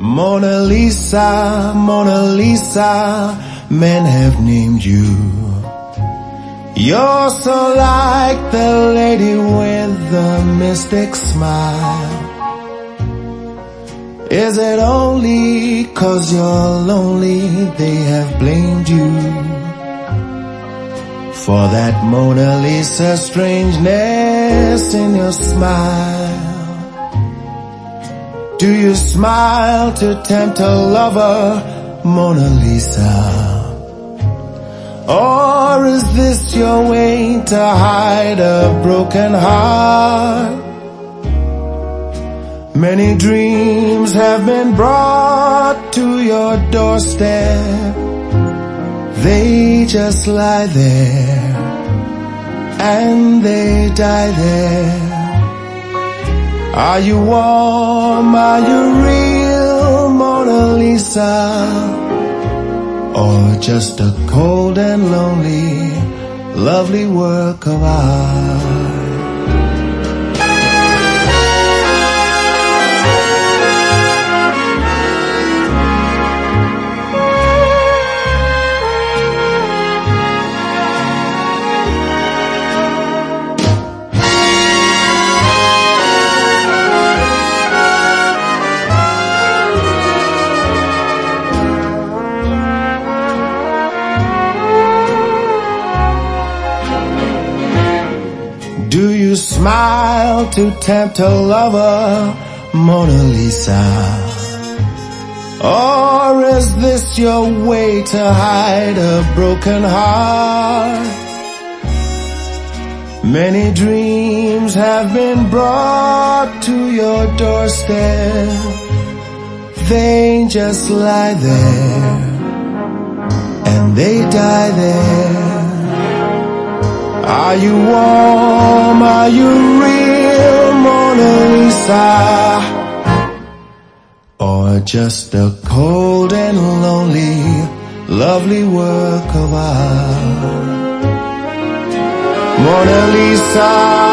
Mona Lisa, Mona Lisa, men have named you. You're so like the lady with the mystic smile. Is it only 'cause you're lonely they have blamed you for that Mona Lisa strangeness in your smile? Do you smile to tempt a lover, Mona Lisa? Or is this your way to hide a broken heart? Many dreams have been brought to your doorstep. They just lie there and they die there. Are you warm? Are you real, Mona Lisa? Or just a cold and lonely, lovely work of art? Do you smile to tempt a lover, Mona Lisa? Or is this your way to hide a broken heart? Many dreams have been brought to your doorstep. They just lie there and they die there. Are you warm? Are you real, Mona Lisa? Or just a cold and lonely, lovely work of art? Mona Lisa.